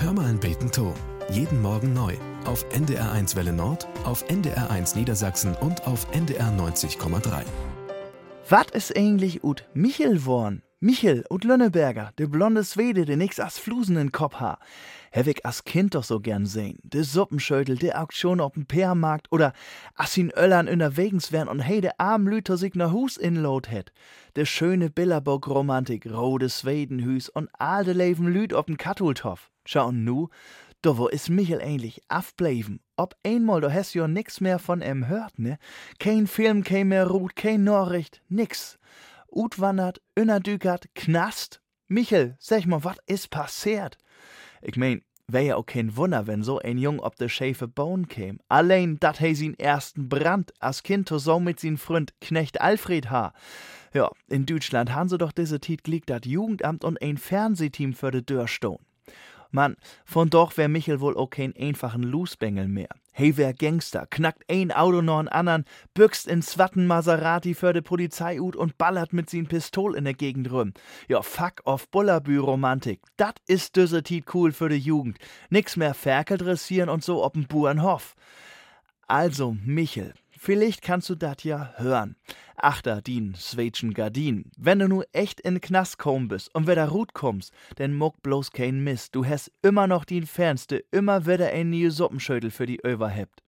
Hör mal ein Beten to. Jeden Morgen neu. Auf NDR1 Welle Nord, auf NDR1 Niedersachsen und auf NDR 90,3. Wat is eigentlich ut Michel worn? Michel ut Lönneberger, de blonde Swede, de nix as Flusen in Kopf ha. Hab ich as Kind doch so gern sehen. De Suppenschötel, de Auktion op'm Peermarkt oder as ihn Öllern unterwegs wären und hey, de arm Lüter sich ne Hus inload het. De schöne Billerbock-Romantik, rode Swedenhüs und all de Leben Lüt op'm Katultoff. Schau nu, do wo is Michel eigentlich afbleiben? Ob einmal, do hast jo nix mehr von em hört, ne? Kein Film, kein mehr Rut, kein Nachricht, nix. Utwandert, innerdükert, Knast. Michel, sag mal, wat is passiert? Ich mein, wär ja auch kein Wunder, wenn so ein Jung ob de schäfe Bauen käm. Allein dat he sin ersten Brand as Kind so mit sin Freund Knecht Alfred ha. Ja, in Deutschland han sie doch diese Tit gliegt dat Jugendamt und ein Fernsehteam für de Dörr stehn. Mann, von doch wär Michel wohl auch kein einfachen Loosbengel mehr. Hey, wär Gangster, knackt ein Auto noch n andern, büchst in Zwatten Maserati für de Polizei ut und ballert mit sin Pistol in der Gegend rum. Ja, fuck off Bullabü-Romantik. Dat is düsse Tit cool für de Jugend. Nix mehr Ferkel dressieren und so ob'n Burenhof. Also, Michel, vielleicht kannst du dat ja hören. Achter din Swedschen Gardin. Wenn du nu echt in Knast kommen bist und wieder Rut kommst, denn muck bloß kein Mist. Du hast immer noch din Fernste, immer wieder ein nie Suppenschödel für die Över hebt.